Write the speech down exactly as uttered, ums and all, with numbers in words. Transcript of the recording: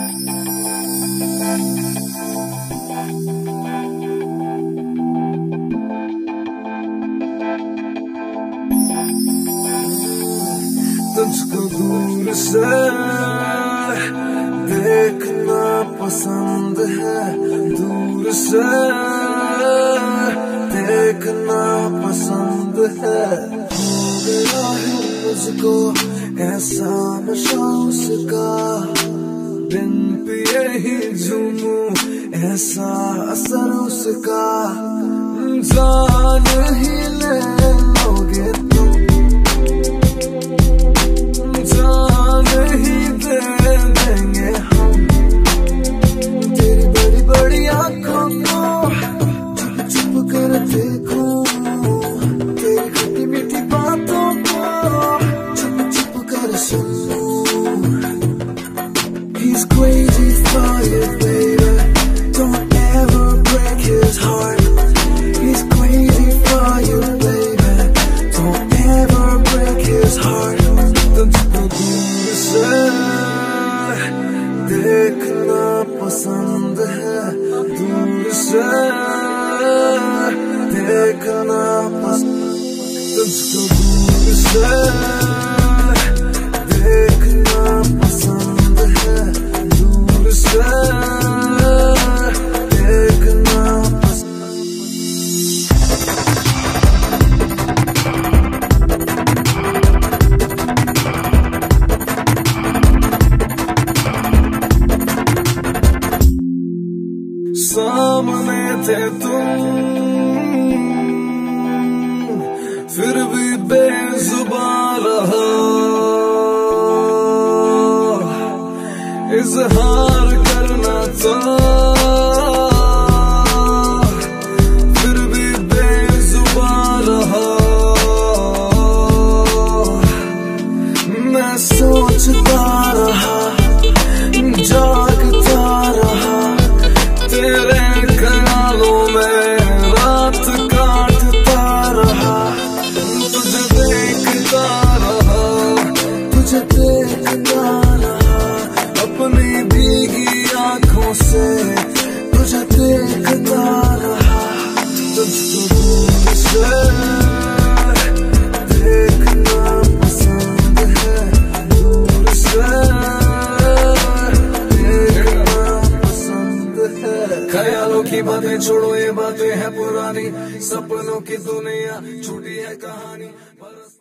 तुझको दूर से देखना पसंद है, दूर से देखना पसंद है। हो गया है मुझको ऐसा नशा उसका, बिन पिए ही झूमूं ऐसा असर उसका। जान ही ले लोगे तुम, जान ही दे देंगे हम। तेरी बड़ी बड़ी आंखों को चुप चुप कर देखूं, तेरी खट्टी मीठी बातों को चुप चुप कर सुनूं। He's crazy for you, baby. Don't ever break his heart. He's crazy for you, baby. Don't ever break his heart. तुझको दूर से देखना पसंद है, दूर से देखना पसंद। तुझको दूर से देखना पसंद है, दूर से देखना पसंद। सामने थे तुम फिर भी बेजुबान रहा, इजहार करना था फिर भी बेजुबान रहा। मैं सोचता रहा, जागता रहा, तेरे ख्यालों में रात काटता रहा। तुझे देखता रहा, तुझे देखता रहा, अपनी भीगी आंखों से तुझे देखता रहा। तुझको दूर से देखना पसंद है, दूर से ख्यालों की बातें छोड़ो, ये बातें हैं पुरानी, सपनों की दुनिया छूटी है कहानी।